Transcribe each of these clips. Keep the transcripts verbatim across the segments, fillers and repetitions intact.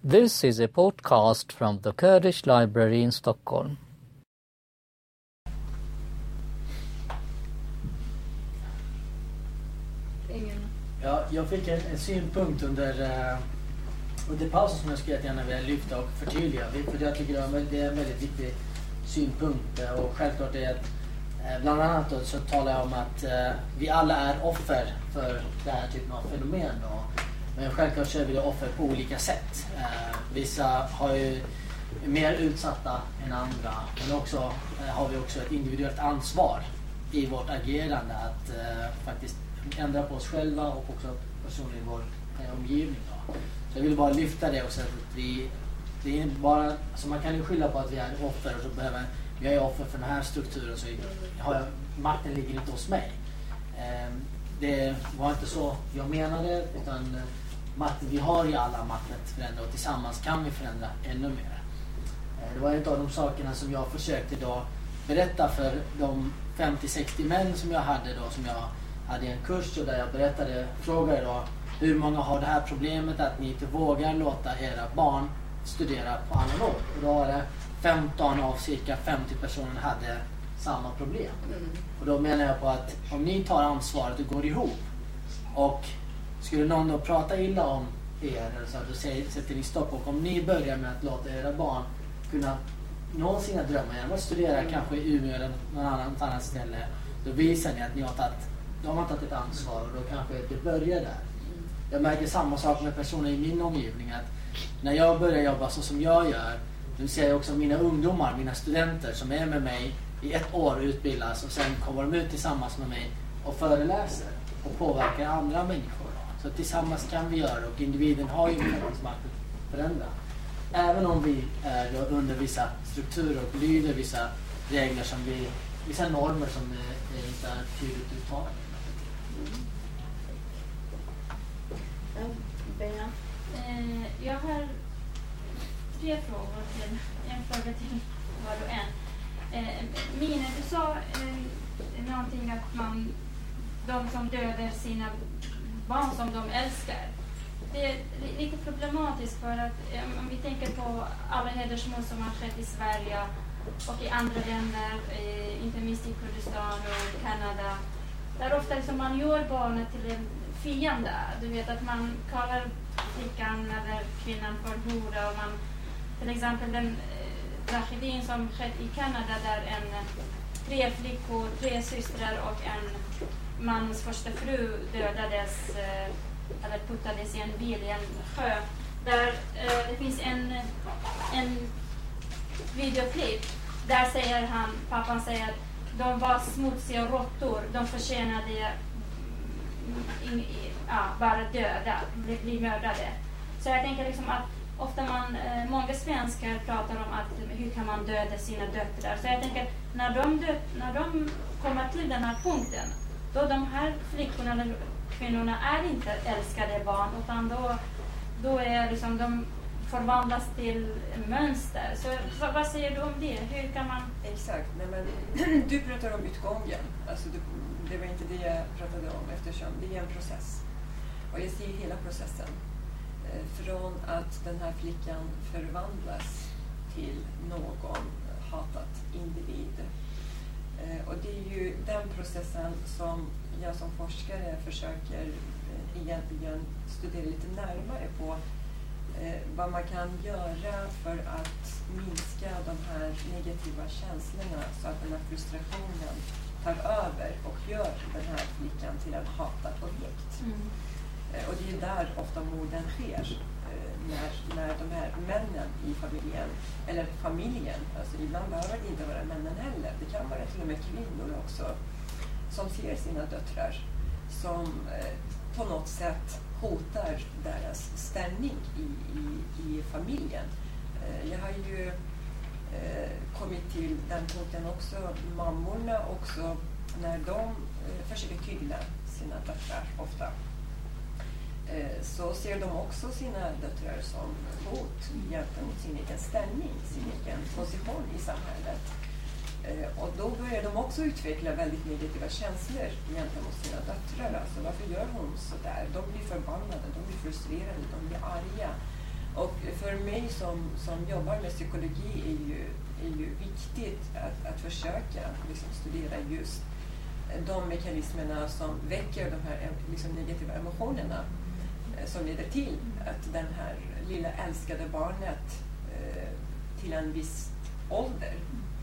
This is a podcast from the Kurdish Library in Stockholm. Ja, jag fick en, en synpunkt under, uh, under pausen som jag skulle gärna vilja lyfta och förtydliga. För jag tycker det är en väldigt viktig synpunkt. Och självklart är att uh, bland annat då, så talar jag om att uh, vi alla är offer för den här typen av fenomen. Och, men självklart så är vi offer på olika sätt. Uh, vissa har ju mer utsatta än andra. Men också uh, har vi också ett individuellt ansvar i vårt agerande att uh, faktiskt ändra på oss själva och också personer i vår eh, omgivning. Då. Så jag vill bara lyfta det också. Att vi, det är bara, alltså man kan ju skylla på att vi är offer och så behöver vi är offer för den här strukturen så har jag, makten ligger inte hos mig. Eh, det var inte så jag menade utan makten, vi har ju alla makten att förändra och tillsammans kan vi förändra ännu mer. Eh, det var en av de sakerna som jag försökte då berätta för de femtio sextio män som jag hade då som jag hade en kurs och där jag berättade, frågade då hur många har det här problemet att ni inte vågar låta era barn studera på annan ort. Och då var det femton av cirka femtio personer hade samma problem. Mm. Och då menar jag på att om ni tar ansvaret och går ihop och skulle någon då prata illa om er eller så, då sätter ni stopp. Och om ni börjar med att låta era barn kunna nå sina drömmar genom att studera mm. kanske i Umeå eller någon annan, annan ställe, då visar ni att ni har tagit De har tagit ett ansvar och då kanske det börjar där. Jag märker samma sak med personer i min omgivning. Att när jag börjar jobba så som jag gör, nu ser jag också mina ungdomar, mina studenter som är med mig i ett år och utbildas och sen kommer de ut tillsammans med mig och föreläser och påverkar andra människor. Så tillsammans kan vi göra och individen har ju faktiskt makt att förändra. Även om vi är under vissa strukturer och lyder vissa regler som vi, vissa normer som är, är inte är tydligt uttalade. Eh, jag har tre frågor till, en fråga till var och en. Eh, Mina, du sa eh, någonting att man, de som dödar sina barn som de älskar. Det är lite problematiskt för att eh, om vi tänker på alla hedersmord som har skett i Sverige och i andra länder, eh, inte minst i Kurdistan och Kanada, där ofta liksom man gör barnet till en fiende. Du vet att man kallar flickan eller kvinnan för hora och man, till exempel den eh, tragedin som skett i Kanada där en tre flickor, tre systrar och en mans första fru dödades eh, eller puttades i en bil i en sjö. Där eh, det finns en, en videoklipp där säger han, pappan säger att de var smutsiga råttor, de förtjänade in, ja, bara döda, bli, bli mördade. Så jag tänker liksom att ofta man, eh, många svenskar pratar om att hur kan man döda sina döttrar. Så jag tänker när de, dö, när de kommer till den här punkten, då de här flickorna eller kvinnorna är inte älskade barn utan då, då är liksom de förvandlas till mönster. Så, så vad säger du om det? Hur kan man... Exakt. Nej, men, du pratar om utgången. Alltså, du, det var inte det jag pratade om eftersom det är en process. Och jag ser hela processen. Eh, från att den här flickan förvandlas till någon hatat individ. Eh, och det är ju den processen som jag som forskare försöker eh, egentligen studera lite närmare på. Eh, vad man kan göra för att minska de här negativa känslorna så att den här frustrationen tar över och gör den här flickan till en hatad objekt. Mm. Eh, och det är där ofta morden sker. Eh, när, när de här männen i familjen, eller familjen, alltså ibland behöver det inte vara männen heller. Det kan vara till och med kvinnor också som ser sina döttrar som eh, på något sätt hotar deras ställning i, i, i familjen. Eh, jag har ju eh, kommit till den punkten också, mammorna också, när de eh, försöker tygla sina döttrar ofta. Eh, så ser de också sina döttrar som hot gentemot sin egen ställning, sin egen position i samhället. Eh, och då börjar de också utveckla väldigt negativa känslor gentemot sina döttrar. Alltså varför gör hon så där? De blir förbannade, de blir frustrerade, de blir arga. Och för mig som, som jobbar med psykologi är ju, är ju viktigt att, att försöka liksom, studera just de mekanismerna som väcker de här liksom, negativa emotionerna eh, som leder till att den här lilla älskade barnet eh, till en viss ålder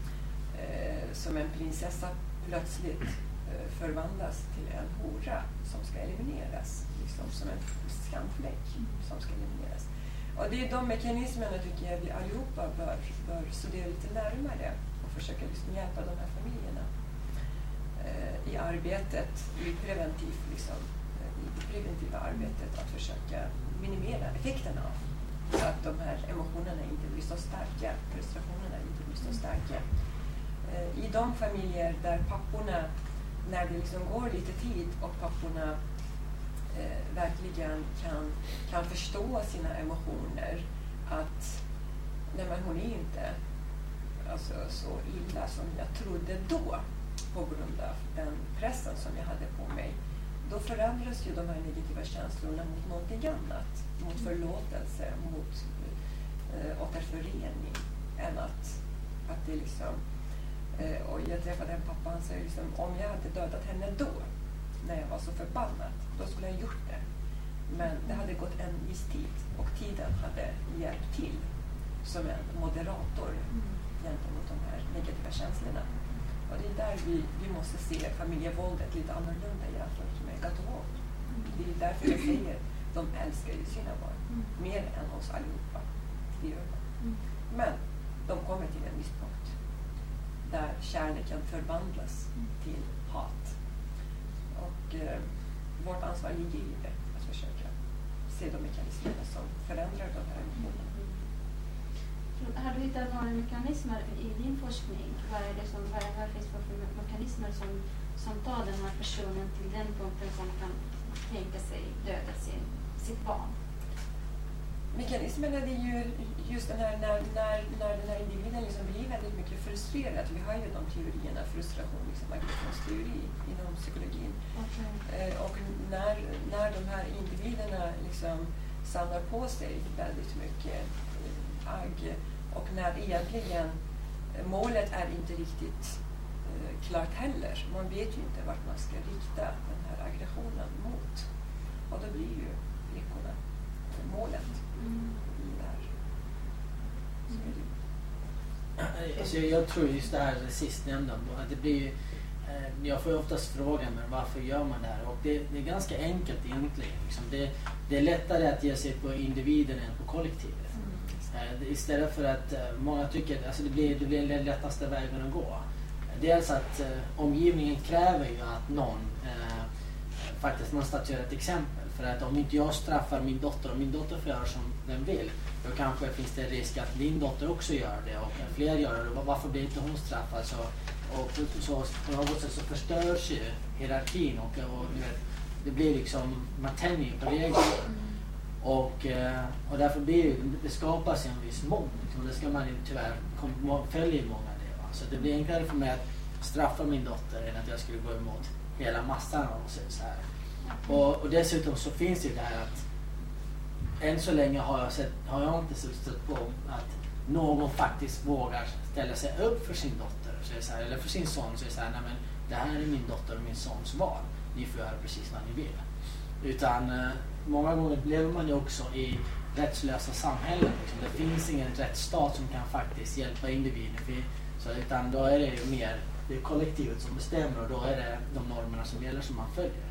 eh, som en prinsessa plötsligt eh, förvandlas till en hora som ska elimineras, liksom som en skamfläck som ska elimineras. Och det är de mekanismerna tycker jag vi allihopa bör, bör studera lite närmare och försöka liksom hjälpa de här familjerna eh, i arbetet, i preventivt liksom, i det preventiva arbetet att försöka minimera effekterna av så att de här emotionerna inte blir så starka, frustrationerna inte blir så starka. Eh, I de familjer där papporna, när det liksom går lite tid och papporna eh, verkligen kan, kan förstå sina emotioner, att nej men hon är inte alltså, så illa som jag trodde då på grund av den pressen som jag hade på mig, då förändras ju de här negativa känslorna mot någonting annat, mot förlåtelse, mot eh, återförening, än att, att det liksom eh, och jag träffade en pappa, han säger liksom, om jag hade dödat henne då, när jag var så förbannad, då skulle jag gjort det. Men det hade gått en viss tid och tiden hade hjälpt till som en moderator gentemot de här negativa känslorna. Och det är där vi, vi måste se familjevåldet lite annorlunda jämfört med gatuvåld. Det är därför jag säger de älskar ju sina barn mer än oss allihopa. Det gör de. Men de kommer till en viss punkt där kärleken förvandlas till hat. Och eh, vårt ansvar ligger i det, att försöka se de mekanismerna som förändrar de här emotionerna. Har du hittat några mekanismer i din forskning? Vad är det som, vad, är, vad finns det för mekanismer som, som tar den här personen till den punkten som kan tänka sig döda sin, sitt barn? Mekanismerna är ju just den här när, när, när den här individen liksom blir väldigt mycket frustrerad. Vi har ju de teorierna, frustration, liksom aggressionsteori inom psykologin. Okay. Eh, och när, när de här individerna liksom samlar på sig väldigt mycket eh, agg, och när egentligen målet är inte riktigt eh, klart heller. Man vet ju inte vart man ska rikta den här aggressionen mot. Och då blir ju flickorna målet Mm. i det här. Mm. Alltså, jag tror just det här det sistnämnda, att det blir eh, jag får ju oftast frågan, men varför gör man det här? Och det, det är ganska enkelt egentligen. Liksom. Det, det är lättare att ge sig på individen än på kollektivet. Mm. Eh, istället för att eh, många tycker alltså det blir, det blir den lättaste vägen att gå. Dels att eh, omgivningen kräver ju att någon eh, faktiskt man statuerar ett exempel. För att om inte jag straffar min dotter och min dotter får göra som den vill, då kanske finns det risk att din dotter också gör det och fler gör det. Varför blir inte hon straffad? Så, och så, på något sätt så förstörs ju hierarkin och, och vet, det blir liksom, man tänjer på regler. Och, och därför blir det, det skapas en viss mån. Liksom, det ska man ju tyvärr följa i många det. Va? Så det blir enklare för mig att straffa min dotter än att jag skulle gå emot hela massan om man säger så här. Och, och dessutom så finns det ju det här att än så länge har jag, sett, har jag inte stött på att någon faktiskt vågar ställa sig upp för sin dotter så så här, eller för sin son och säga så här, nej men det här är min dotter och min sons val, ni får göra precis vad ni vill. Utan eh, många gånger lever man ju också i rättslösa samhällen. Liksom. Det finns ingen rättsstat som kan faktiskt hjälpa individen. Så, utan då är det ju mer det är kollektivet som bestämmer och då är det de normerna som gäller som man följer.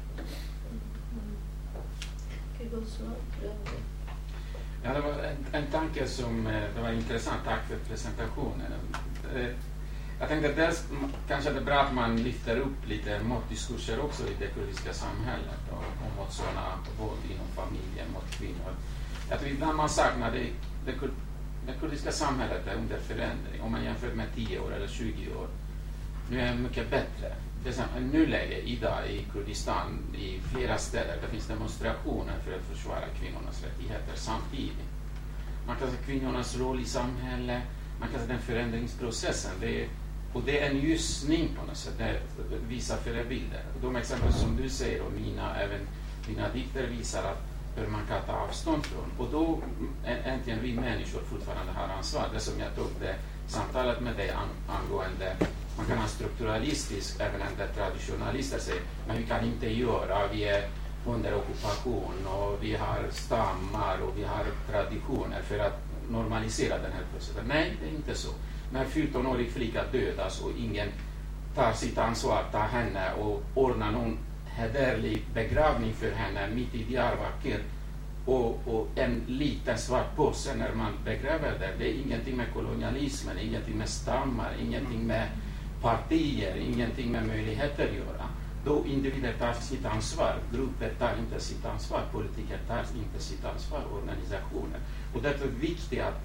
Ja, det var en, en tanke som det var intressant. Tack för presentationen. Jag tänkte att dels kanske det är bra att man lyfter upp lite motdiskurser också i det kurdiska samhället och, och mot sådana våld inom familjen mot kvinnor. Jag tror ibland man saknar det, det, det kurdiska samhället är under förändring. Om man jämför med tio år eller tjugo år. Nu är det mycket bättre. I nuläget idag i Kurdistan, i flera städer, det finns demonstrationer för att försvara kvinnornas rättigheter samtidigt. Man kan se kvinnornas roll i samhället, man kan se den förändringsprocessen. Det är, och det är en ljusning på något sätt, det visar förebilder. Och de exempel som du säger och mina, även dina dikter visar att hur man kan ta avstånd från. Och då äntligen vi människor fortfarande har ansvar. Det som jag tog det samtalet med dig angående, man kan ha strukturalistisk, även en där traditionalister säger, men vi kan inte göra, vi är under ockupation och vi har stammar och vi har traditioner för att normalisera den här processen. Nej, det är inte så. När fjortonårig flicka dödas och ingen tar sitt ansvar, tar henne och ordnar någon hederlig begravning för henne mitt i Diyarbakir och, och en liten svart påse när man begräver det. Det är ingenting med kolonialismen, ingenting med stammar, ingenting med partier, ingenting med möjligheter att göra. Då individer tar sitt ansvar, grupper tar inte sitt ansvar, politiker tar inte sitt ansvar, organisationer. Och därför är det viktigt att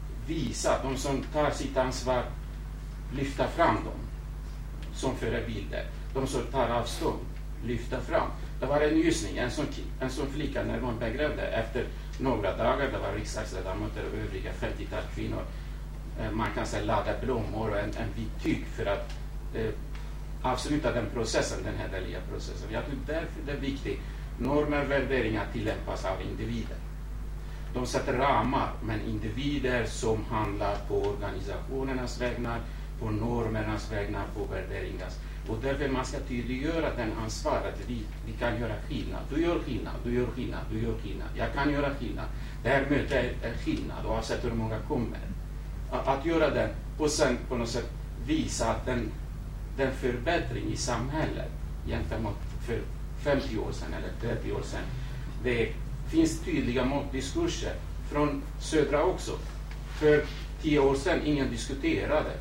visa att de som tar sitt ansvar, lyfta fram dem som förebilder. De som tar avstånd, lyfta fram. Det var en ljusning, en sån, en sån flicka när man begrävde efter några dagar, det var riksdagsledamöter och övriga femtiotal kvinnor. Man kan säga ladda blommor och en, en vit tyg för att eh, avsluta den processen, den hederliga processen. Jag tror därför det är viktigt. Normer och värderingar tillämpas av individer. De sätter ramar, men individer som handlar på organisationernas vägnar, på normernas vägnar, på värderingarnas. Och därför man ska tydliggöra den ansvaret. Vi, vi kan göra skillnad. Du gör skillnad, du gör skillnad, du gör skillnad. Jag kan göra skillnad. Det här mötet är, är skillnad oavsett hur många kommer. Att, att göra den och sen på något sätt visa att den, den förbättring i samhället gentemot för femtio år sedan eller trettio år sedan. Det finns tydliga motdiskurser från södra också. För tio år sedan ingen diskuterade.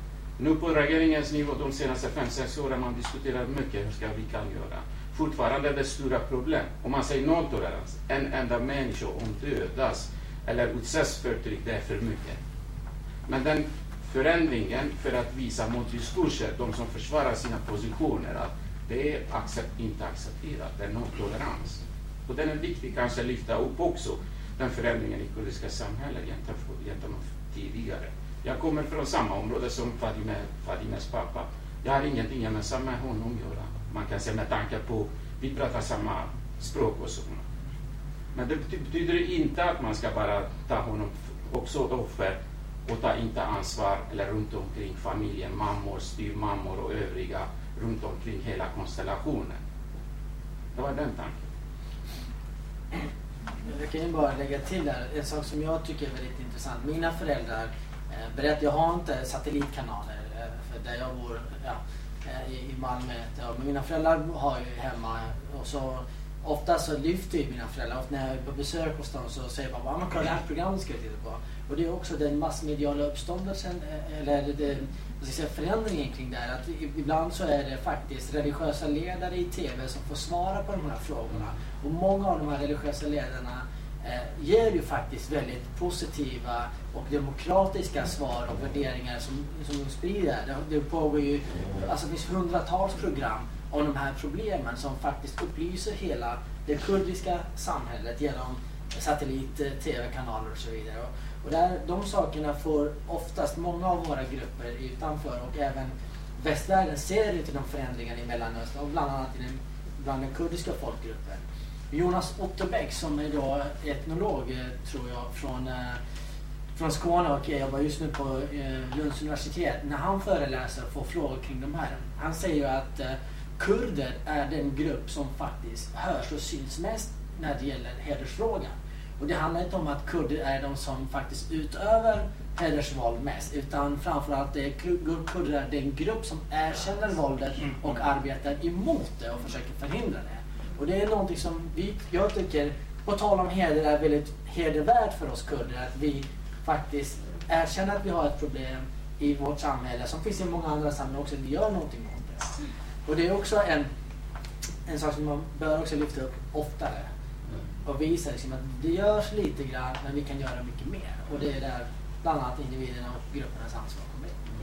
Nu på regeringens nivå de senaste fem sex åren man diskuterar mycket hur ska vi kan göra. Fortfarande är det stora problem. Om man säger nolltolerans, en enda människa om dödas eller utsätts för tryck, det är för mycket. Men den förändringen för att visa motdiskurser, de som försvarar sina positioner, att det är accept, inte accepterat, det är nolltolerans. Och den är viktig kanske att lyfta upp också den förändringen i kurdiska samhället gentemot tidigare. Jag kommer från samma område som Fadime, Fadimes pappa. Jag har ingenting gemensamt med honom att göra. Man kan säga med tanke på vi pratar samma språk och så. Men det betyder inte att man ska bara ta honom också offer och ta inte ansvar eller runt omkring familjen, mammor, styvmammor och övriga runt omkring hela konstellationen. Det var den tanken. Jag kan ju bara lägga till där en sak som jag tycker är väldigt intressant. Mina föräldrar eh, berättar, jag har inte satellitkanaler eh, för där jag bor ja, eh, i Malmö. Ja, men mina föräldrar har ju hemma och så ofta så lyfter ju mina föräldrar. Och när jag är på besök hos dem så säger pappa, ja men kolla det här programmet ska jag titta på. Och det är också den massmediala uppståndelsen eller det, vad ska jag säga, förändringen kring det här. Att ibland så är det faktiskt religiösa ledare i tv som får svara på de här frågorna. Och många av de här religiösa ledarna eh, ger ju faktiskt väldigt positiva och demokratiska svar och värderingar som, som de sprider. Det, det pågår ju, alltså det finns hundratals program om de här problemen som faktiskt upplyser hela det kurdiska samhället genom satellit, tv-kanaler och så vidare. Och, och där, de sakerna får oftast många av våra grupper utanför och även västvärlden ser inte de förändringarna i Mellanöstern och bland annat i den, bland den kurdiska folkgruppen. Jonas Otterbäck som är då etnolog tror jag från, eh, från Skåne och jag jobbar just nu på eh, Lunds universitet. När han föreläser och får frågor kring de här. Han säger ju att eh, kurder är den grupp som faktiskt hörs och syns mest när det gäller hedersfrågan. Och det handlar inte om att kurder är de som faktiskt utövar hedersvåld mest, utan framförallt är kurder är den grupp som erkänner våldet och arbetar emot det och försöker förhindra det. Och det är någonting som vi, jag tycker, på tal om heder, är väldigt hedervärt för oss kurder, att vi faktiskt erkänner att vi har ett problem i vårt samhälle, som finns i många andra samhällen också, att vi gör någonting mot det. Och det är också en, en sak som man bör också lyfta upp oftare. Och visa liksom att det görs lite grann, men vi kan göra mycket mer. Och det är där bland annat individerna och gruppernas ansvar kommer in.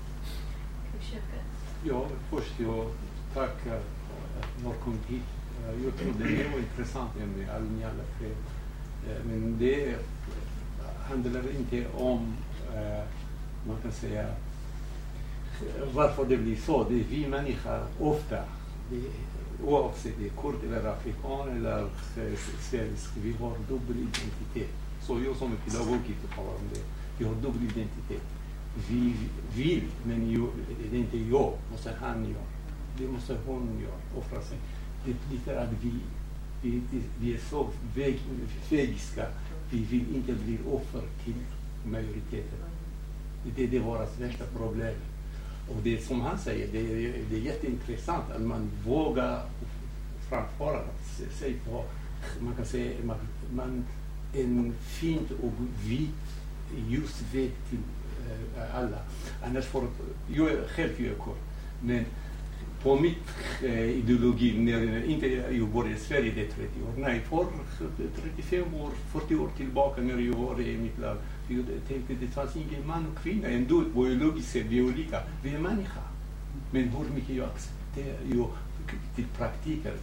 Ja, först jag tackar att jag kom hit. Jag trodde det var intressant med Al-Niyala fred. Men det handlar inte om, man kan säga, varför det blir så. Det är vi människor ofta. Vi, oavsett det är kurd eller afrikan eller svensk, vi har dubbel identitet. Så jag som är pedagog inte talar om det. Vi har dubbel identitet. Vi vill, men jag, det är inte jag, måste han göra. Det måste hon göra, offra sig. Det betyder att vi, vi, vi är så väg, vägiska. Vi vill inte bli offer till majoriteten. Det, det är vårt värsta problem. Och det som han säger, det är, det är jätteintressant att man vågar framföra sig på, man kan säga, man, man en fint och vit ljus väg till äh, alla. Annars får jag själv jag kort, men på mitt äh, ideologi, när inte jag började i Sverige, det är trettio år, nej, för trettiofem år, fyrtio år tillbaka när jag var i mitt land, jag tänkte det fanns ingen man och kvinna, ändå biologiskt sett, vi är olika, vi är människa. Men hur mycket jag accepterar jag till praktiker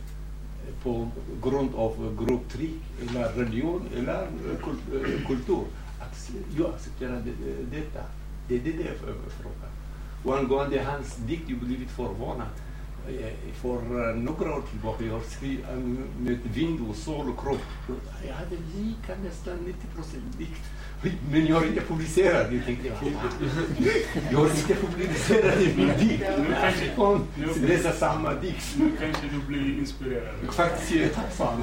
på grund av grupptryck eller religion eller kultur. Jag accepterar detta. Det är det jag frågar. Och angående hans dikt, jag blivit förvånad. För några år tillbaka, jag har skrivit med vind och sol och kropp. Jag hade lika nästan nittio procent dikt. Men jag har inte publicerat. Jag tänkte, jag har inte publicerat i min dikt. Nu läsa samma dikt. Nu kanske du blir inspirerad. Faktiskt är jag tacksam.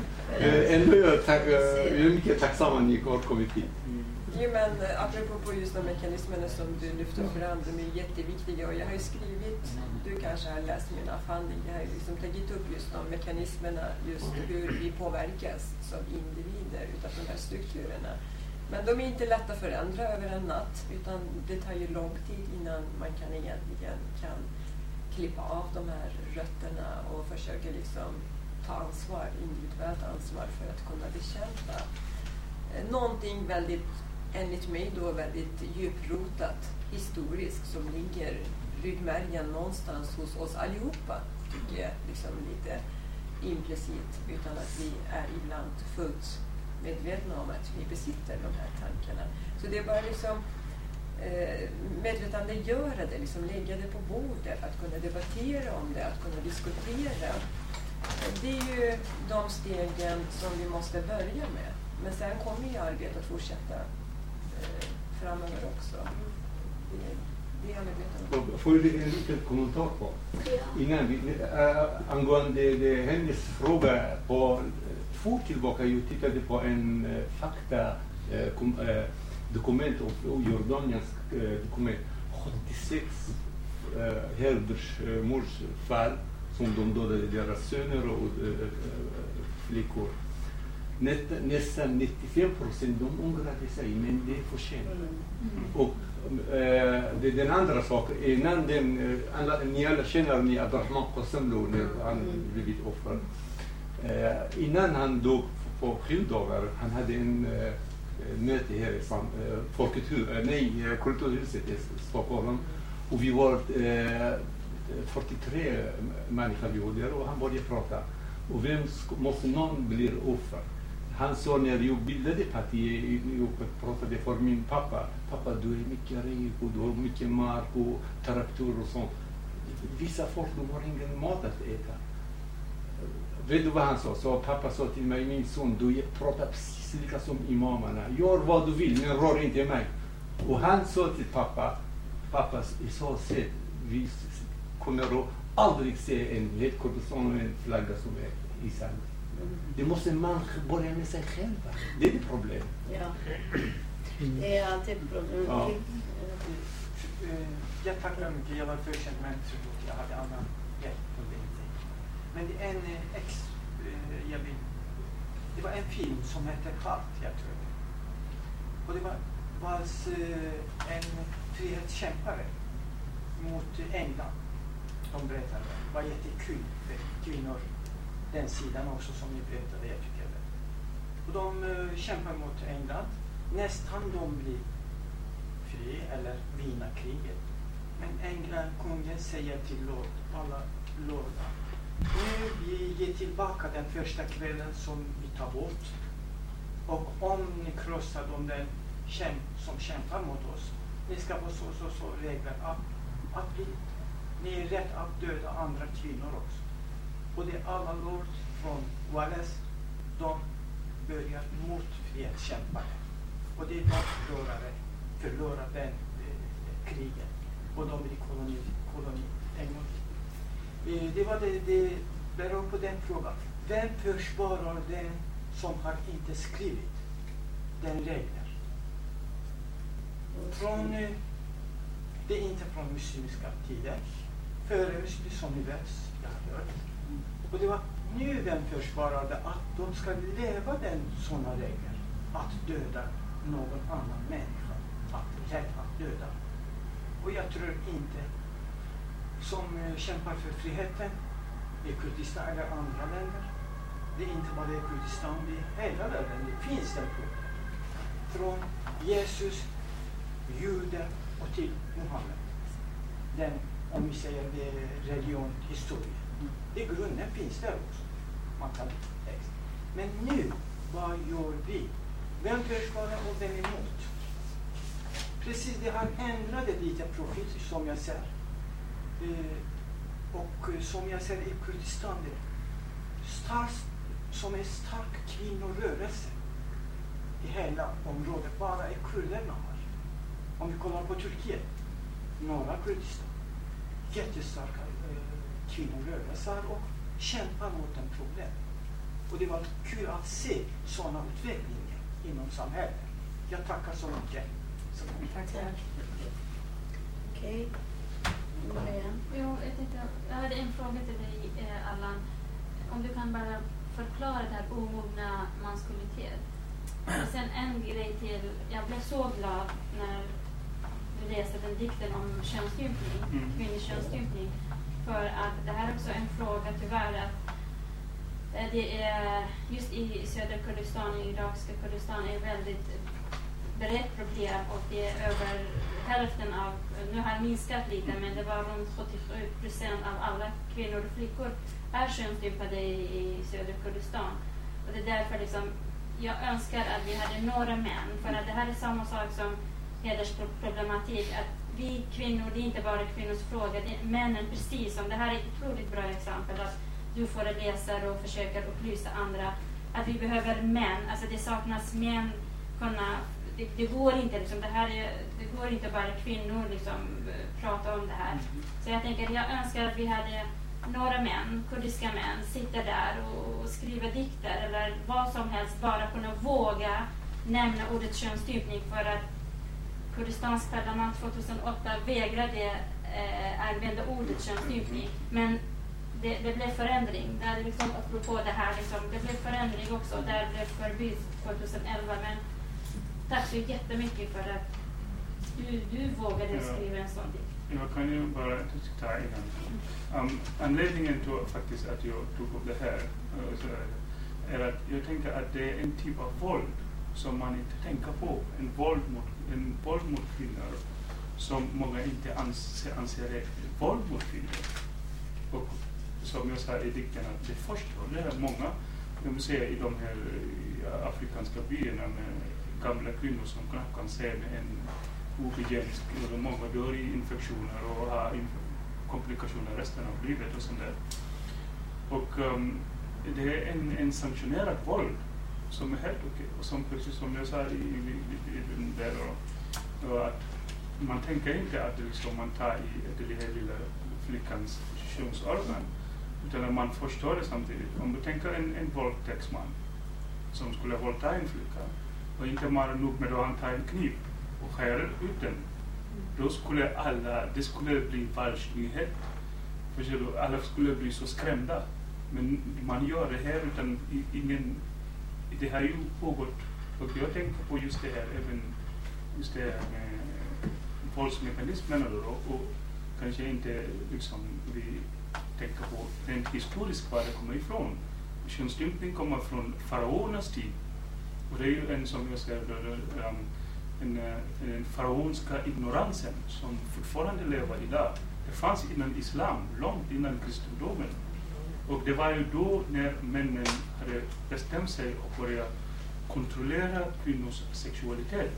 Ändå är jag mycket tacksam att ni har kommit hit. Jo, men apropå på just de mekanismerna som du lyfter fram, de är jätteviktiga. Och jag har ju skrivit, du kanske har läst min avhandling, jag har ju liksom tagit upp just de mekanismerna, just hur vi påverkas som individer utav de här strukturerna. Men de är inte lätta att förändra över en natt, utan det tar ju lång tid innan man kan egentligen kan klippa av de här rötterna och försöka liksom ta ansvar, individuellt ansvar för att kunna bekämpa någonting väldigt, enligt mig då, väldigt djuprotat historiskt som ligger ryggmärgen någonstans hos oss allihopa, tycker jag, liksom lite implicit, utan att vi är ibland fullt medvetna om att vi besitter de här tankarna. Så det är bara liksom eh, medvetandegöra det, liksom lägga det på bordet, att kunna debattera om det, att kunna diskutera. Det är ju de stegen som vi måste börja med. Men sen kommer ju arbetet att fortsätta eh, framöver också. Det, det är jag medveten om. Får jag en liten kommentar på? Innan vi, äh, angående det, hennes fråga på två tillbaka, jag tittade på en äh, fakta äh, kom, äh, dokument av Jordaniens äh, dokument. sjuttiosex äh, herders äh, fall som de dödade deras söner och äh, flickor. Nästan nittiofem procent de ångrade sig, men det är för sent. Mm. Och äh, det, den andra saken, innan den, äh, ni alla känner ni Abdurrahman Qasemlo när han blivit offer. Äh, innan han dog på sju dagar, han hade en äh, möte här i äh, Folkets hus, äh, nej, Kulturhuset i Stockholm. Och vi var äh, fyrtiotre människor vi var där och han började prata. Och vem måste någon bli offer? Han sa när jag bildade partiet, jag pratade för min pappa. Pappa, du är mycket rik och du har mycket mark och traktor och sånt. Vissa folk de har ingen mat att äta. Vet du vad han sa? Så pappa sa till mig, min son, du pratar precis lika som imamerna. Gör vad du vill, men rör inte mig. Och han sa till pappa, pappa, i så sätt, vi kommer att aldrig se en vit Kurdistan och en flagga som är Israel. Det måste man börja med sig själv. Det är det problem. Ja. Det är alltid ett problem. Ja. Jag tackar mycket. Jag var förkänd med att jag hade annan hjälp på det. Men det är en ex... Jag vill, det var en film som hette Halt, jag tror. Och det var, var en frihetskämpare mot England. De berättade. Det var jättekul för kvinnor. Den sidan också som ni berättade, jag tycker det. Och de uh, kämpar mot England. Nästan de blir fri eller vinna kriget. Men England, kungen säger till Lord, alla lordar. Nu vi ger tillbaka den första kvällen som vi tar bort. Och om ni krossar de där kämp, som kämpar mot oss. Ni ska få så så så regler att, att vi, ni är rätt att döda andra kvinnor också. både alla lords från Wales, de börjar mot frihetskämpare. Och det är de förlorare, förlorar den eh, kriget. Och de blir koloni, koloni en gång till. Eh, det var det, det beror på den frågan. Vem försvarar den som har inte skrivit den regler? Från, eh, det är inte från muslimska tiden. Före muslim som ni vet, jag har hört. Och det var nu den försvarade att de ska leva den sådana regler. Att döda någon annan människa. Att rätt att döda. Och jag tror inte som eh, kämpar för friheten i Kurdistan eller andra länder. Det är inte bara i Kurdistan, det är hela världen. Det finns den frågan. Från Jesus, juden och till Muhammed. Den, om vi säger det, religion, historia. Det grunden finns där också. Man kan text. Men nu, vad gör vi? Vem försvarar och vem är emot? Precis, det har ändrat lite profil som jag ser. Eh, och som jag ser i Kurdistan, det stark, som är stark kvinnorörelse i hela området. Bara är kurderna har. Om vi kollar på Turkiet, norra Kurdistan. Jättestarka eh, kvinnorörelser och kämpar mot en problem. Och det var kul att se sådana utvecklingar inom samhället. Jag tackar så mycket. Så Tack. Okej. Jo, jag, tänkte, jag hade en fråga till dig, eh, Allan. Om du kan bara förklara det här omogna maskulinitet. Och sen en grej till. Jag blev så glad när du läste den dikten om könsstympning, Mm. kvinnlig könsstympning. För att det här är också en fråga tyvärr att eh, det är just i södra Kurdistan, i irakiska Kurdistan är väldigt brett problem och det är över hälften av, nu har det minskat lite men det var runt sjuttiosju procent av alla kvinnor och flickor är könsstympade i, i södra Kurdistan. Och det är därför liksom, jag önskar att vi hade några män, för att det här är samma sak som hedersproblematik, att vi kvinnor, det är inte bara kvinnors fråga, det är männen precis som, det här är ett otroligt bra exempel att du får läsa och försöker upplysa andra att vi behöver män, alltså det saknas män kunna, det, det går inte liksom, det här är, det går inte bara kvinnor liksom prata om det här. Så jag tänker, jag önskar att vi hade några män, kurdiska män, sitter där och, och skriver dikter eller vad som helst, bara kunna våga nämna ordet könsstympning, för att Kurdistans parlament tjugohundraåtta vägrade eh, använda ordet könsstympning, men det, det blev förändring. Där liksom, apropå det här, liksom, det blev förändring också. Där blev förbud tjugoelva. Men tack så jättemycket för att du, du vågade Ja. skriva en sån dikt. Jag kan ju bara ta innan. Um, anledningen till faktiskt att jag tog upp det här uh, så är att jag tänker att det är en typ av våld som man inte tänker på. En våld mot, en våld mot kvinnor som många inte anser, anser är våld mot kvinnor. Och som jag sa i dikten, att det förstår det är många, jag vill säga, i de här i afrikanska byarna med gamla kvinnor som knappt kan se med en ohygienisk, och många dör i infektioner och har inf- komplikationer resten av livet och sånt där. Och um, det är en, en sanktionerad våld som är helt okej, och som precis som jag sa i, i, i, i den där och, och att man tänker inte att det liksom man tar i det här lilla flickans könsorgan, utan att man förstår det samtidigt. Om du tänker en, en våldtäktsman som skulle våldta en flicka och inte bara nog med att han tar en kniv och skär ut den, då skulle alla, det skulle bli världsnyhet. Alla skulle bli så skrämda. Men man gör det här utan ingen, det har ju pågått, och jag tänker på just det här, även just det här med våldsmekanismerna då, och kanske inte liksom vi tänker på rent historiskt var det kommer ifrån. Könsstympning kommer från faraonernas tid, och det är ju en, som jag säger, um, en, en faraonska ignoransen som fortfarande lever idag. Det fanns innan islam, långt innan kristendomen. Och det var ju då när männen hade bestämt sig och började kontrollera kvinnors sexualitet.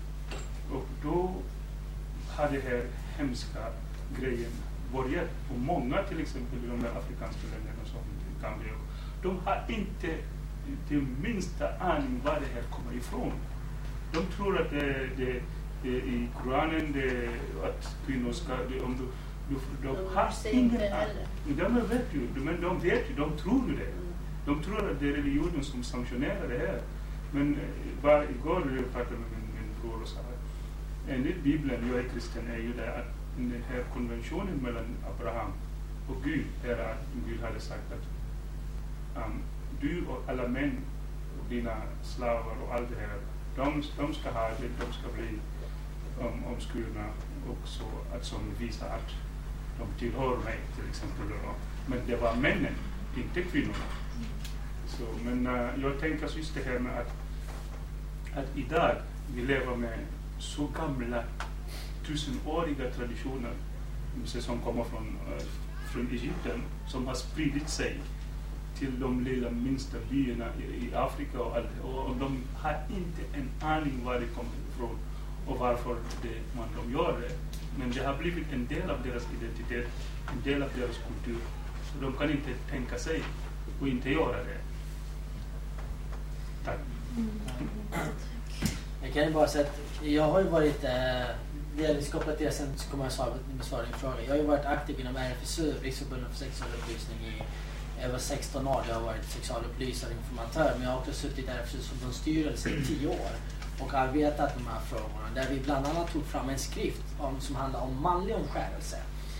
Och då hade det här hemska grejen börjat. Och många, till exempel i de här afrikanska länderna som gamla. De har inte det minsta aning var det här kommer ifrån. De tror att det, det, det i Koranen det, att kvinnor ska... Det, om du, du, de, de har ingen aning. De vet ju, men de vet ju, de tror ju det. De tror att det är religionen som sanktionerar det här. Men bara igår jag pratade med min, min bror och sa att enligt Bibeln, jag är kristen, är ju det att den här konventionen mellan Abraham och Gud är att Gud hade sagt att um, du och alla män och dina slavar och allt det här, de, de ska ha det, de ska bli um, omskurna och så att som visar att de tillhör mig till exempel. Men det var männen, inte kvinnorna. Så, men uh, jag tänker just det här med att, att idag vi lever med så gamla tusenåriga traditioner som kommer från, uh, från Egypten som har spridit sig till de lilla minsta byarna i, i Afrika och, allt, och, och de har inte en aning var det kommer ifrån och varför det, man, de gör det. Men det har blivit en del av deras identitet, en del av deras kultur. Så de kan inte tänka sig och inte göra det. Tack. Jag kan ju bara säga att jag har ju varit, eh, delvis kopplat till det, sen kommer jag besvara din fråga. Jag har ju varit aktiv inom R F S U, Riksförbundet för sexualupplysning, i över sexton år. Jag har varit sexualupplysare och informatör, men jag har också suttit i R F S U:s förbundsstyrelse i tio år och arbetat med de här frågorna, där vi bland annat tog fram en skrift om, som handlar om manlig omskärelse.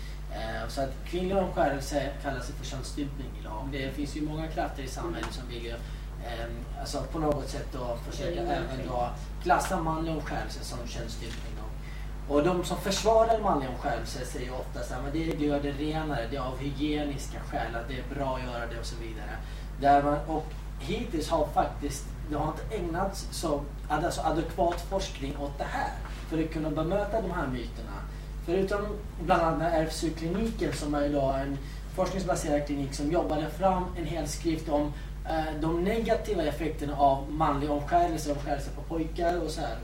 Eh, så att kvinnlig omskärelse kallas för könsstympning idag. Det finns ju många krafter i samhället som vill ju eh, alltså på något sätt då försöka även då klassa manlig omskärelse som könsstympning. Och de som försvarar manlig omskärelse säger ofta så här, men det gör det renare, det är av hygieniska skäl, att det är bra att göra det och så vidare. Där man, och hittills har faktiskt, det har inte ägnats så alltså adekvat forskning åt det här för att kunna bemöta de här myterna. Förutom bland annat R F S U-kliniken som är idag en forskningsbaserad klinik som jobbade fram en hel skrift om eh, de negativa effekterna av manlig omskärelse, omskärelse på pojkar och så här.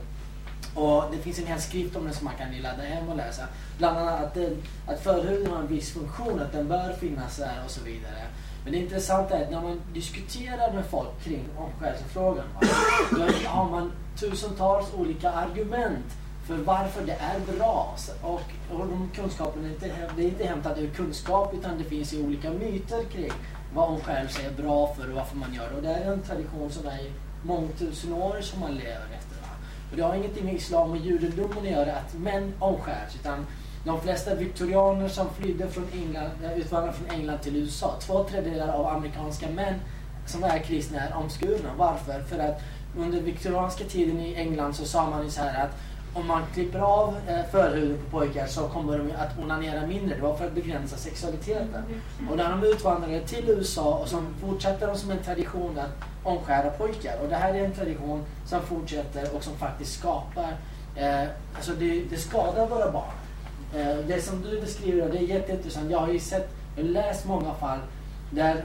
Och det finns en hel skrift om det som man kan ladda hem och läsa. Bland annat att, den, att förhuden har en viss funktion, att den bör finnas där och så vidare. Men det intressanta är att när man diskuterar med folk kring omskärelsefrågan, då har man tusentals olika argument för varför det är bra. Och, och de kunskapen är inte, det är inte hämtat ur kunskap, utan det finns ju olika myter kring vad omskärelse är bra för och varför man gör det. Och det är en tradition som är mångtusen år som man lever efter. Och det har ingenting med islam och judendomen att göra att män omskärs, utan de flesta viktorianer som flydde från England, utvandrade från England till U S A, två tredjedelar av amerikanska män som är kristna är omskurna. Varför? För att under viktorianska tiden i England så sa man ju så här att om man klipper av eh, förhuden på pojkar så kommer de att onanera mindre. Det var för att begränsa sexualiteten. Och när de utvandrade till U S A och så fortsatte de som en tradition att omskära pojkar. Och det här är en tradition som fortsätter och som faktiskt skapar, eh, alltså det, det skadar våra barn. Eh, det som du beskriver, det är jätteintressant. Jag har ju sett, jag har läst många fall där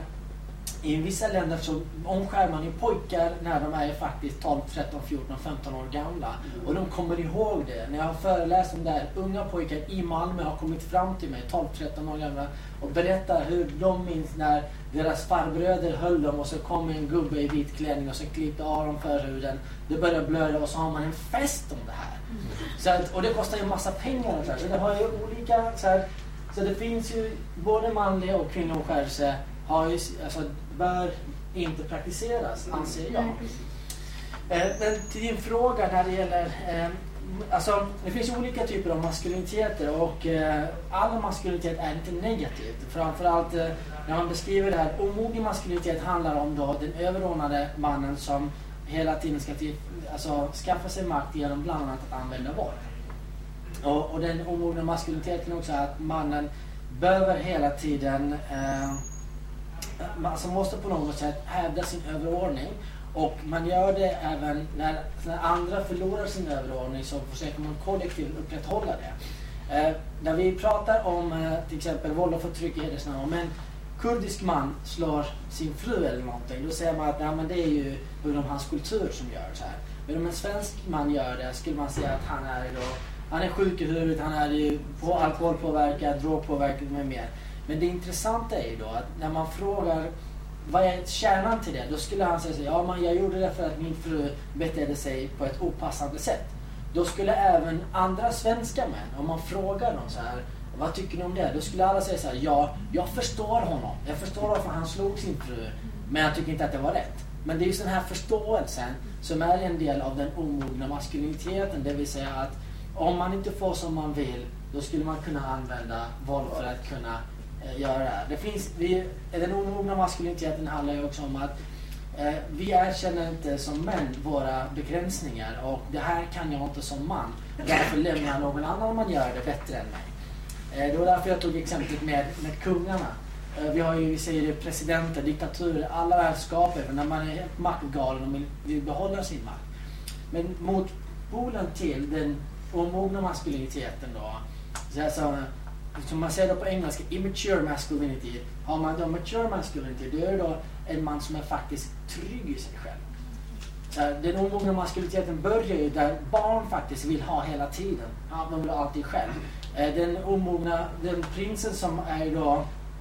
i vissa länder så omskär man ju pojkar när de är faktiskt tolv, tretton, fjorton, femton år gamla. Och de kommer ihåg det. När jag har föreläst om det här, unga pojkar i Malmö har kommit fram till mig, tolv, tretton år gamla, och berättar hur de minns när deras farbröder höll dem och så kom en gubbe i vit klänning och så klippte av dem förhuden. Det började blöda och så har man en fest om det här. Så att, och det kostar ju en massa pengar och så här. Så det har ju olika, så här, så det finns ju både manlig och kvinnlig omskärelse har ju, alltså, bör inte praktiseras, anser jag. Eh, men till din fråga när det gäller eh, alltså, det finns ju olika typer av maskuliniteter och eh, all maskulinitet är inte negativt. Framförallt eh, när man beskriver det här, omogen maskulinitet handlar om då den överordnade mannen som hela tiden ska till, alltså, skaffa sig makt genom bland annat att använda våld. Och, och den omogna maskuliniteten också är att mannen behöver hela tiden eh, alltså måste på något sätt hävda sin överordning, och man gör det även när, när andra förlorar sin överordning, så försöker man kollektivt upprätthålla det. Eh, när vi pratar om eh, till exempel våld och förtryck i hedersnamn, om en kurdisk man slår sin fru eller någonting, då säger man att nej, men det är ju på grund av hans kultur som gör så här. Men om en svensk man gör det skulle man säga att han är då, han är sjuk i huvudet, han är ju på alkoholpåverkad, drogpåverkad med mer. Men det intressanta är ju då att när man frågar vad är kärnan till det? Då skulle han säga så, ja men jag gjorde det för att min fru betedde sig på ett opassande sätt. Då skulle även andra svenska män, om man frågar dem så här, vad tycker ni om det? Då skulle alla säga så här, ja, jag förstår honom. Jag förstår varför han slog sin fru, men jag tycker inte att det var rätt. Men det är just den här förståelsen som är en del av den omogna maskuliniteten, det vill säga att om man inte får som man vill, då skulle man kunna använda våld för att kunna eh, göra det. Det finns, vi, den omogna maskuliniteten handlar ju också om att eh, vi erkänner inte som män våra begränsningar, och det här kan jag inte som man. Därför lämnar jag någon annan om man gör det bättre än mig. Eh, det var därför jag tog exemplet med, med kungarna. Eh, vi har ju, vi säger det, presidenter, diktaturer, alla världskaper, när man är helt maktgalen och vill, vill behålla sin makt. Men mot polen till den omogna maskuliniteten då, så alltså, som man säger då på engelska, immature masculinity. Har man då mature masculinity, då är det då en man som är faktiskt trygg i sig själv. Så här, den omogna maskuliniteten börjar ju där barn faktiskt vill ha hela tiden. Ja, de vill ha alltid själv. Eh, den omogna, den prinsen som är då,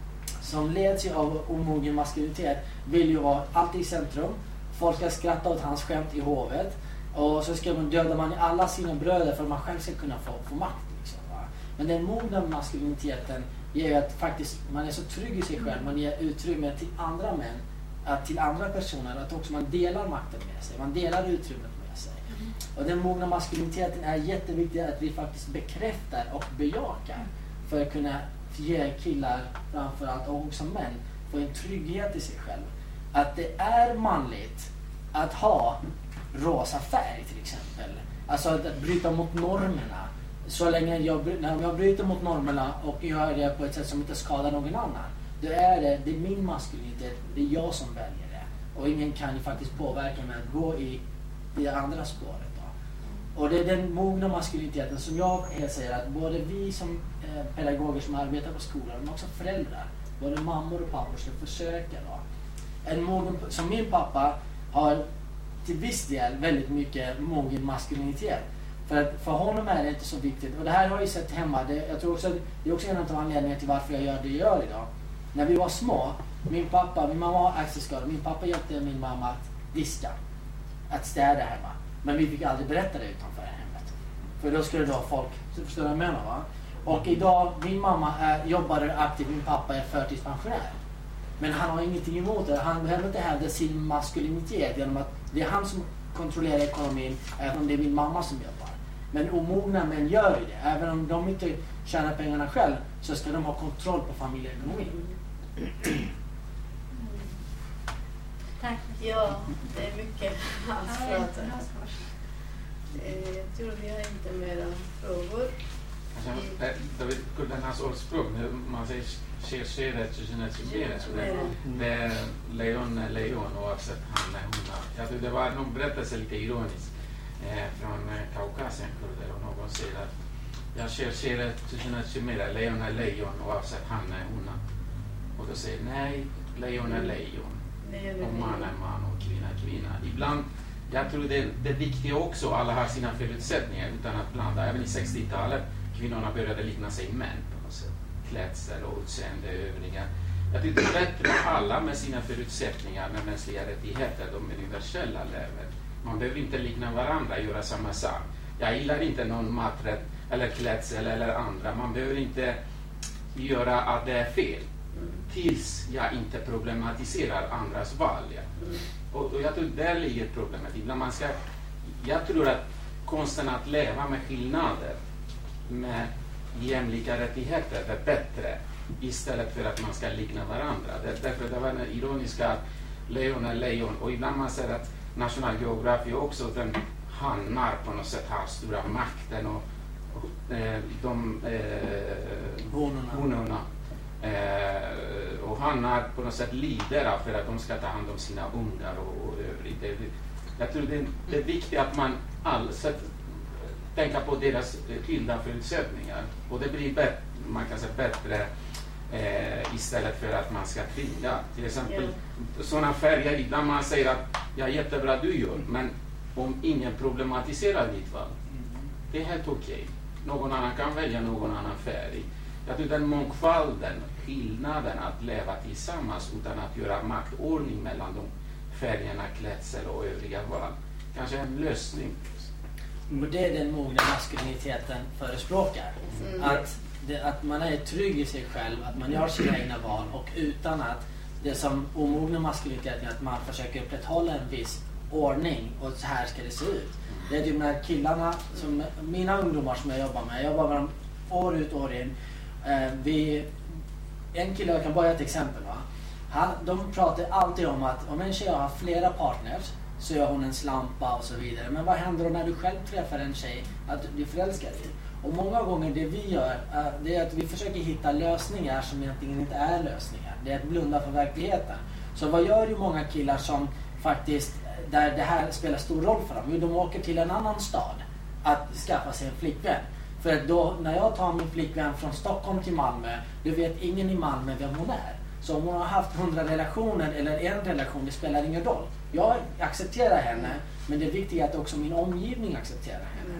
som leds av omogen maskulinitet, vill ju vara alltid i centrum. Folk ska skratta åt hans skämt i hovet. Och så ska man döda man alla sina bröder för att man själv ska kunna få, få makt. Liksom, va? Men den mogna maskuliniteten ger ju att faktiskt man är så trygg i sig själv. Man ger utrymme till andra män, att till andra personer, att också man delar makten med sig. Man delar utrymmet med sig. Och den mogna maskuliniteten är jätteviktig att vi faktiskt bekräftar och bejakar för att kunna ge killar framförallt och också män få en trygghet i sig själv. Att det är manligt att ha rosa färg till exempel. Alltså att bryta mot normerna. Så länge jag, när jag bryter mot normerna och gör det på ett sätt som inte skadar någon annan, då är det, det är min maskulinitet, det är jag som väljer det. Och ingen kan ju faktiskt påverka mig att gå i det andra spåret då. Och det är den mogna maskuliniteten som jag säger att både vi som eh, pedagoger som arbetar på skolan, men också föräldrar, både mammor och pappor, ska försöka då. En mogen, som min pappa har till viss del väldigt mycket mogen maskulinitet. För att för honom är det inte så viktigt. Och det här har jag sett hemma. Det, jag tror också, det är också en av anledningarna till varför jag gör det jag gör idag. När vi var små, min pappa, min mamma var axelskadad. Min pappa hjälpte min mamma att diska, att städa hemma. Men vi fick aldrig berätta det utanför hemmet. För då skulle då folk, så förstår jag menar va? Och idag, min mamma är, jobbar aktivt, min pappa är förtidspensionär. Men han har ingenting emot det. Han behöver inte hävda sin maskulinitet genom att det är han som kontrollerar ekonomin, även om det är min mamma som jobbar. Men omogna män gör ju det. Även om de inte tjänar pengarna själv, så ska de ha kontroll på familjeekonomin. Mm. Tack. Ja, det är mycket hans Ja, pratar. jättebra. Eh, Jag tror vi har inte mera frågor. Alltså, David Kullarnas ordspråk, när man säger sker skedet så känner det så det är lejon är lejon oavsett han eller hon. Jag tror det var någon berättelse lite ironisk eh, från Kaukasien kurder, och någon säger att jag ser skedet så känner det lejon är lejon oavsett han eller hon. Och då säger nej, lejon är lejon. Och man är man och kvinna är kvinna. Ibland, jag tror det, det är viktigt också, alla har sina förutsättningar utan att blanda. Även i sextiotalet, kvinnorna började likna sig män på något sätt. Klädsel och utseende, övningar. Jag tycker det är bättre alla med sina förutsättningar med mänskliga rättigheter, de universella lever. Man behöver inte likna varandra, göra samma sak. Jag gillar inte någon maträtt eller klädsel eller andra. Man behöver inte göra att det är fel. Tills jag inte problematiserar andras val. Ja. Och, och jag tror där ligger problemet. Ibland man ska, jag tror att konsten att leva med skillnader, med jämlika rättigheter, är bättre istället för att man ska likna varandra. Det, därför det var den ironiska att lejon är lejon, och ibland man säger att National Geographic också, den hannar på något sätt har stora makten och, och eh, de eh, honorna eh, och hannar på något sätt lider för att de ska ta hand om sina ungar och, och övrigt. Det, jag tror det, det är viktigt att man alls tänka på deras skilda förutsättningar, och det blir bättre, man kan säga bättre eh, istället för att man ska tvinga. Till exempel yeah. sådana färger, ibland man säger att ja, jättebra du gör, men om ingen problematiserar ditt val, det är helt okej. Okay. Någon annan kan välja någon annan färg. Jag tror den mångfalden, skillnaden att leva tillsammans utan att göra maktordning mellan de färgerna, klädsel och övriga val. Kanske en lösning. Och det är den mogna maskuliniteten förespråkar. Mm. Att, det, att man är trygg i sig själv, att man gör sina egna val och utan att det som omogna maskuliniteten är att man försöker upprätthålla en viss ordning och så här ska det se ut. Det är de här killarna, som mina ungdomar som jag jobbar med, jag jobbar med dem år ut år in. Eh, vi, en kille, jag kan bara ge ett exempel va. Han, de pratar alltid om att om en tjej har flera partners så är hon en slampa och så vidare. Men vad händer då när du själv träffar en tjej att du förälskar dig? Och många gånger det vi gör är, det är att vi försöker hitta lösningar som egentligen inte är lösningar. Det är att blunda för verkligheten. Så vad gör ju många killar som faktiskt, där det här spelar stor roll för dem? Jo, de åker till en annan stad att skaffa sig en flickvän. För att då, när jag tar min flickvän från Stockholm till Malmö, då vet ingen i Malmö vem hon är. Så om hon har haft hundra relationer eller en relation, det spelar ingen roll. Jag accepterar henne, men det viktiga är att också min omgivning accepterar henne.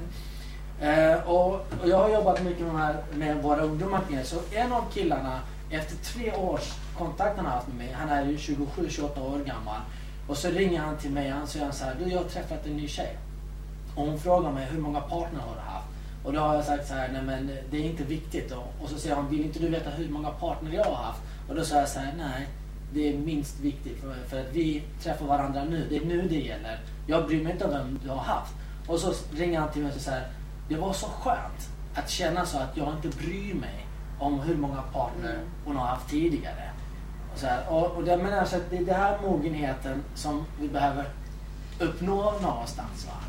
Mm. Uh, och, och jag har jobbat mycket med, här, med våra ungdomar. Så en av killarna, efter tre års kontakt han har haft med mig, han är ju tjugosju tjugoåtta år gammal. Och så ringer han till mig och han säger så här: du, jag har träffat en ny tjej. Och hon frågar mig, hur många partner har du haft? Och då har jag sagt så här: nej men det är inte viktigt. Och, och så säger han, vill inte du veta hur många partner jag har haft? Och då säger jag så här: nej, det är minst viktigt för, för att vi träffar varandra nu. Det är nu det gäller. Jag bryr mig inte om vem du har haft. Och så ringer han till mig och säger: det var så skönt att känna så att jag inte bryr mig om hur många partner mm. hon har haft tidigare. Och, så här, och, och det, menar så att det är den här mogenheten som vi behöver uppnå någonstans. Va?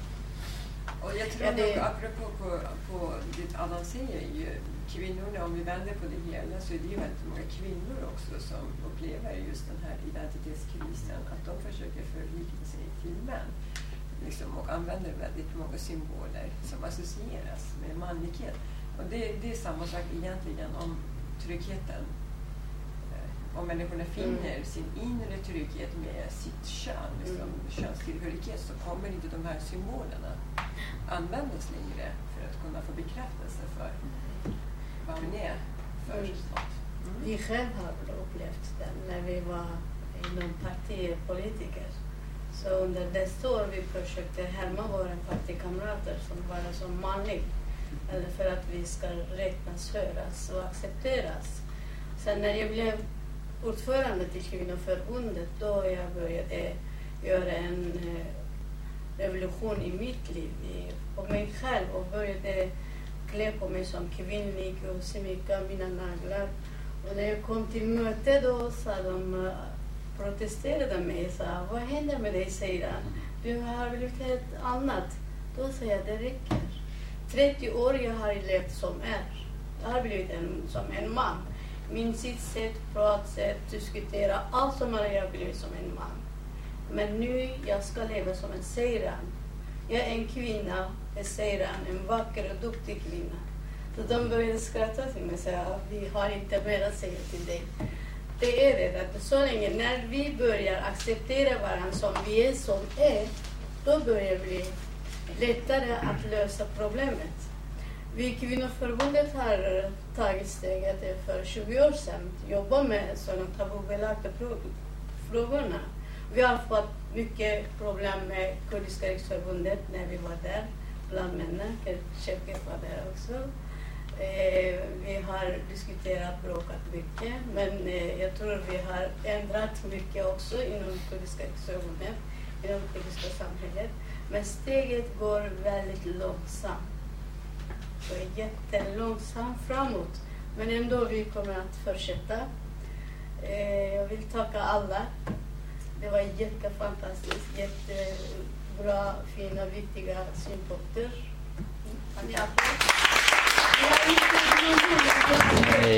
Och jag tror att ja, apropå på, på det Adam säger ju, kvinnorna, om vi vänder på det hela, så är det ju väldigt många kvinnor också som upplever just den här identitetskrisen, att de försöker förlika sig till män liksom, och använder väldigt många symboler som associeras med manlighet. Och det, det är samma sak egentligen om tryggheten. Om människorna finner mm. sin inre trygghet med sitt kön, liksom, mm. könstillhörighet, så kommer inte de här symbolerna användas längre för att kunna få bekräftelse för vad man är för något. Mm. Vi själv har upplevt det när vi var inom partipolitiker. Så under dessa år vi försökte härma våra partikamrater som var som manlig, eller för att vi ska räknas, höras och accepteras. Sen när jag blev ordförande till kvinnoförbundet, då jag började göra en eh, revolution i mitt liv, i, på mig själv, och började klä på mig som kvinnlig och smycka mina naglar. Och när jag kom till möte då sa de, uh, protesterade mig och sa: vad händer med dig, säger han? Du har blivit helt annat. Då säger jag: det räcker. trettio år jag har levt som är. Jag har blivit en, som en man. Min sittsätt, pratsätt, diskutera, allt som jag har blivit som en man. Men nu jag ska leva som en sejran. Jag är en kvinna, en sejran, en vacker och duktig kvinna. Så de började skratta till mig och säga: vi har inte mer att säga till dig. Det är det, att så länge när vi börjar acceptera varandra som vi är som är, då börjar det bli lättare att lösa problemet. Vi kvinnoförbundet har tagit steget för tjugo år sedan, jobba med sådana tabubelagda frågorna. Vi har fått mycket problem med Kurdiska riksförbundet när vi var där, bland männen, Şevket var där också. Eh, vi har diskuterat, bråkat mycket, men eh, jag tror vi har ändrat mycket också inom Kurdiska riksförbundet, inom det kurdiska samhället. Men steget går väldigt långsamt. Det är jättelångsamt framåt, men ändå vi kommer att fortsätta. Eh, jag vill tacka alla. Det var jättefantastiskt, jättebra, fina, viktiga synpunkter. Ja.